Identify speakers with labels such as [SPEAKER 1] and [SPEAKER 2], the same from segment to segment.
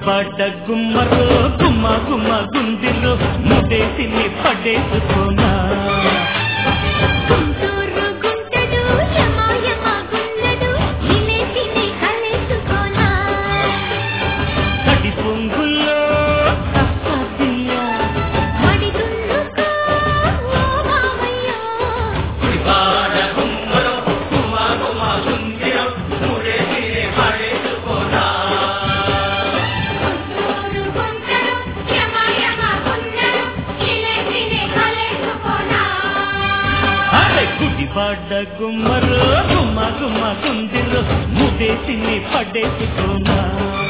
[SPEAKER 1] గుడిపాట గుమ్మరు గుమ్మ గుమ్మ గుందిరు ముడేసిని పడేసుకోనా కడి పొంగుల్లో గుడిపాట గుమ్మరు గుమ్మ గుమ్మ గుందిరు ముడేసిని పడేసుకోనా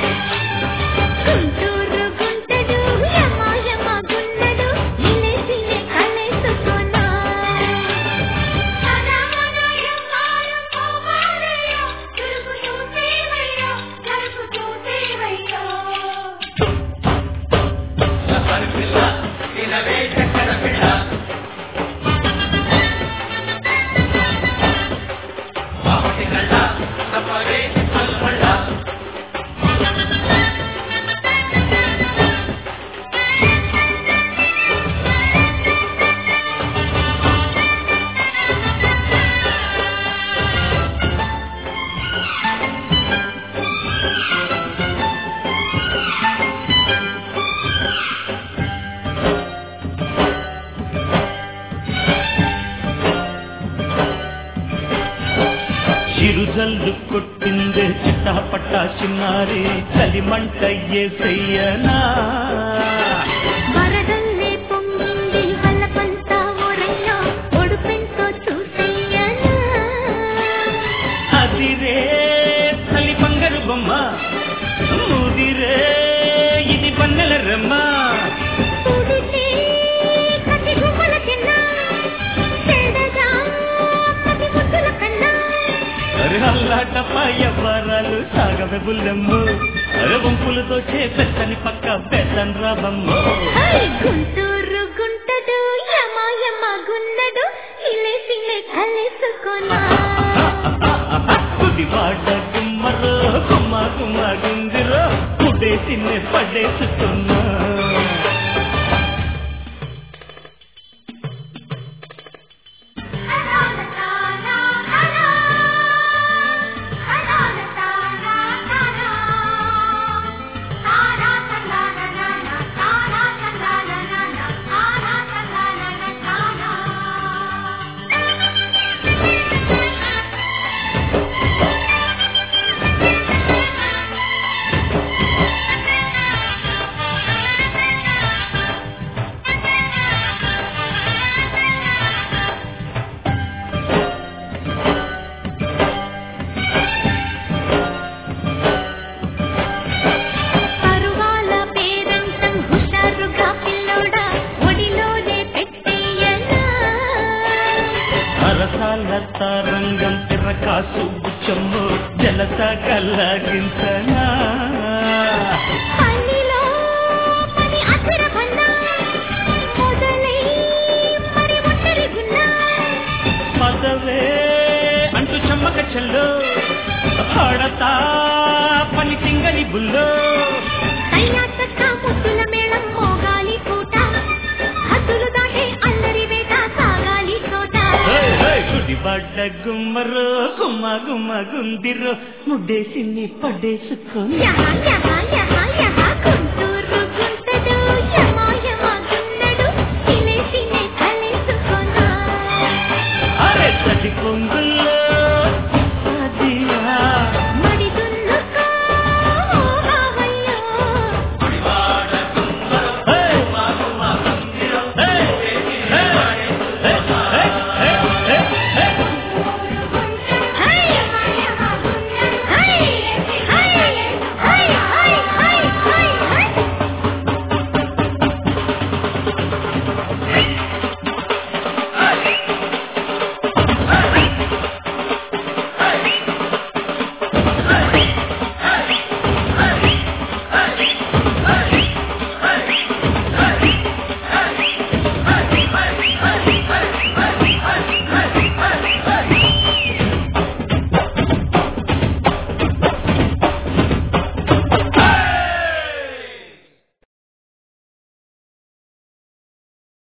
[SPEAKER 1] చిరుజల్లు కొట్టిందే చిట్టపట్ట చిన్నారి చలిమంట ఏసయ్యనా
[SPEAKER 2] వరదల్లే పొంగింది వల్లపంత ఓరయ్యా ఒడుపెంతో చూసయ్యనా
[SPEAKER 1] అదిరే చలి బంగారు బొమ్మ ముదిరే ఇది పన్నెల రమ్మ అల్లాటపాయవరాలు సాగవే బుల్లెమ్ము అరవంపులతో చేపెచ్చని పక్క పెద్దన్ రాబమ్ము
[SPEAKER 2] గుంటూరు గుంటడు యమాయమ గున్నడు ఇలే సిలే కలేసుకొనా
[SPEAKER 1] గుడివాడ గుమ్మరు గుమ్మ గుమ్మ గుందిరు ముడేసిని పడేసుకున్నా రంగం తిరకాసు బుచ్చమ్ము జలస కల్లాగించనా పదవే అంటూ చెమ్మక చెల్లు ఆడతా పని సింగలి బుల్లో గుడివాడ గుమ్మరు గుమ్మ గుమ్మ గుందిరు ముడేసిని పడేసుకున్నా అరే చలి పొంగుల్లో